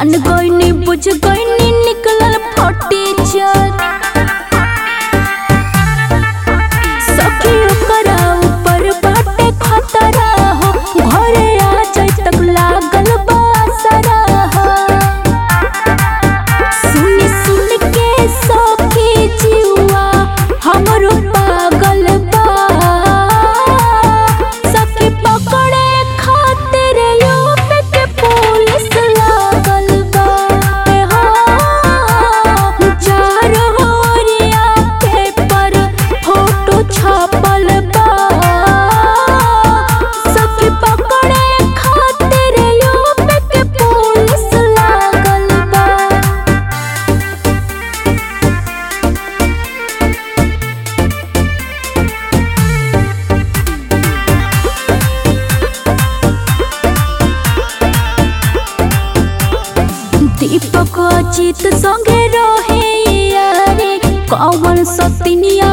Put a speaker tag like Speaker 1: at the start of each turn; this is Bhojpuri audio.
Speaker 1: जान गईनी बुझ गईनी निकलल फटी चर सखी ओकरा ऊपर बाटे खतरा हो घरे आ जाए तक लागल बासरा हो सुन सुन के सखी जीवा हमरो पागल बा सखी पकड़े खातिर यूपी के पुलिस लागल बा हो चारों ओरिया पेपर फोटो छापल बा सखी पकड़े खातिर यूपी के पुलिस लागल बा। दीपक अजीत संगे रहे यारे कौन सतिनिया